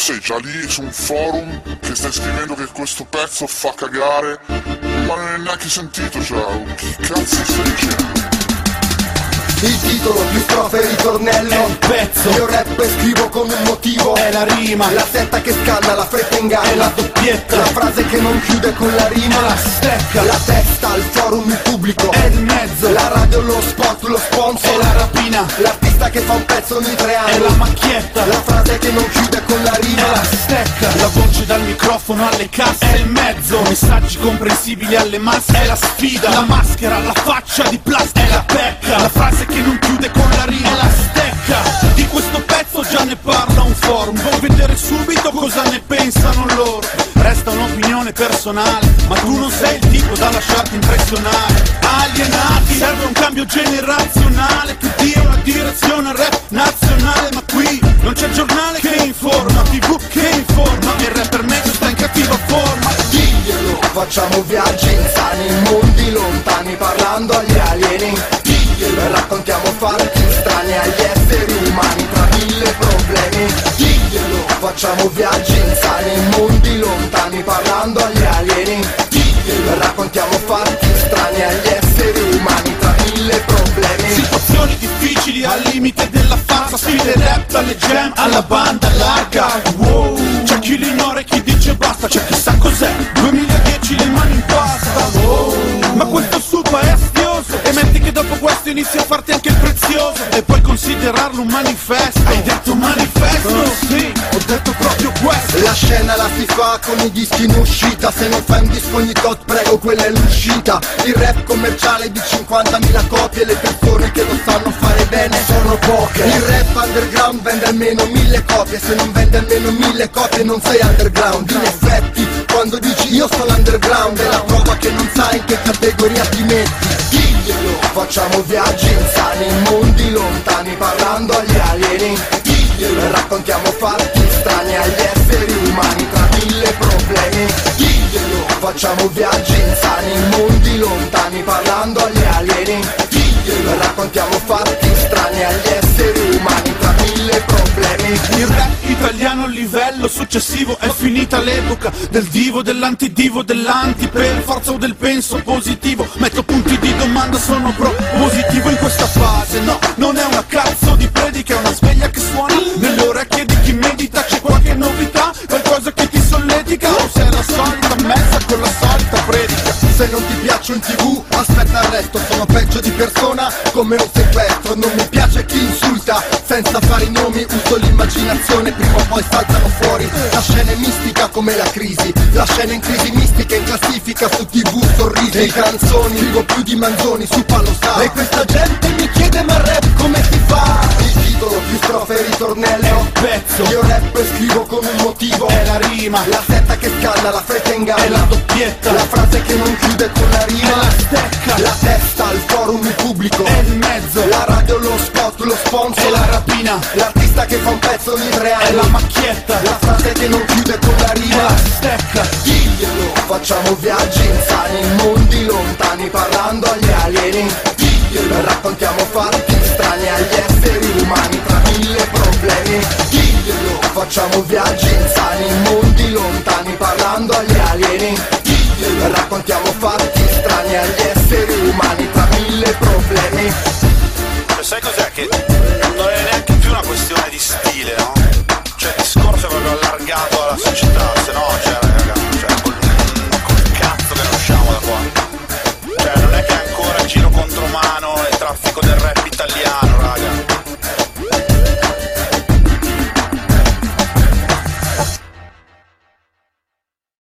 sei già lì su un forum che stai scrivendo che questo pezzo fa cagare, ma non hai neanche sentito, cioè, che cazzo stai dicendo? Il titolo più strofe ritornello è il pezzo. Io rap e scrivo con un motivo, è la rima. La setta che scanna, la fretta inganna, è la doppietta. La frase che non chiude con la rima, è la stecca. La testa, il forum, il pubblico, è il mezzo. La radio, lo spot, lo sponsor, è la rapina. L'artista che fa un pezzo ogni 3 anni, è la macchietta. La frase che non chiude con la rima, è la stecca. La voce dal microfono alle casse, è il mezzo. Messaggi comprensibili alle masse, è la sfida. La maschera, la faccia di plastica, è la pecca. La frase che non chiude con la rima, è la stecca. Di questo pezzo già ne parla un forum, vuoi vedere subito cosa ne pensano loro. Resta un'opinione personale, ma tu non sei il tipo da lasciarti impressionare. Alienati, serve un cambio generazionale che dia una direzione al rap nazionale. Ma qui non c'è giornale che informa, TV che informa, il rapper medio sta in cattiva forma. Diglielo, facciamo viaggi insani in mondi lontani parlando agli alieni. Diglielo, raccontiamo fatti strani agli esseri umani tra 1000 problemi. Diglielo, facciamo viaggi insani in mondi lontani parlando agli alieni. Diglielo, raccontiamo fatti strani agli esseri umani tra 1000 problemi. Situazioni difficili al limite della farsa, sfide rap dalle jam alla banda larga. Wow, c'è chi li ignora e chi dice basta, c'è chi sa cos'è 2010 le mani in pasta. Wow, ma questo supa è astioso, e metti che dopo questo inizia a farti anche il prezioso, e puoi considerarlo un manifesto. Hai detto manifesto? Sì, ho detto proprio questo. La scena la si fa con i dischi in uscita, se non fai un disco ogni tot prego quella è l'uscita. Il rap commerciale di 50.000 copie, le persone che lo sanno fare bene sono poche. Il rap underground vende almeno 1000 copie, se non vende almeno 1000 copie non sei underground. In effetti quando dici io sono underground è la prova che non sai in che categoria ti metti. Diglielo, facciamo viaggi insani in mondi lontani parlando agli alieni. Diglielo, raccontiamo fatti strani agli esseri umani tra 1000 problemi. Diglielo, facciamo viaggi insani in mondi lontani parlando agli alieni. Diglielo, raccontiamo fatti strani agli esseri umani tra 1000 problemi. Il rap italiano a livello successivo, è finita l'epoca del divo, dell'antidivo, dell'anti, per forza o del penso positivo. Metto punti di domanda, sono propositivo in questa fase. No, non è una cazzo di predica, è una sveglia che suona nelle orecchie di chi medita. C'è qualche novità, qualcosa che ti solletica, o se è la solita messa con la solita predica. Se non ti piaccio in TV, aspetta il resto, sono peggio di persona come un sequestro. Non mi piace chi insulta senza fare i nomi, uso l'immaginazione, prima o poi saltano fuori. La scena è mistica come la crisi, la scena in crisi mistica in classifica su TV, sorrisi e canzoni. Scrivo più di Manzoni su Palo Sa, e questa gente mi chiede ma rap come si fa? Il titolo più strofe e ritornello è il pezzo. Io rap e scrivo con un motivo, è la rima. La setta che scanna, la fretta inganna, è la doppietta. La frase che non chiude con la rima, è la stecca. La testa, il forum, il pubblico, è il mezzo. La radio, lo spot, lo sponsor, è la rapina. L'artista che fa un pezzo ogni 3 anni, è la macchietta. La frase che non chiude con la rima, è la stecca. Diglielo, facciamo viaggi insani in mondi lontani parlando agli alieni. Diglielo, raccontiamo fatti strani agli esseri umani tra 1000 problemi. Diglielo, facciamo viaggi insani in mondi lontani parlando agli alieni. Diglielo, raccontiamo fatti strani agli esseri umani tra 1000 problemi. Sai cos'è? Che non è neanche più una questione di stile, no? Cioè il discorso è proprio allargato alla società, se no, cioè, raga, cioè, col cazzo che ne usciamo da qua. Cioè non è che ancora giro contro mano e traffico del rap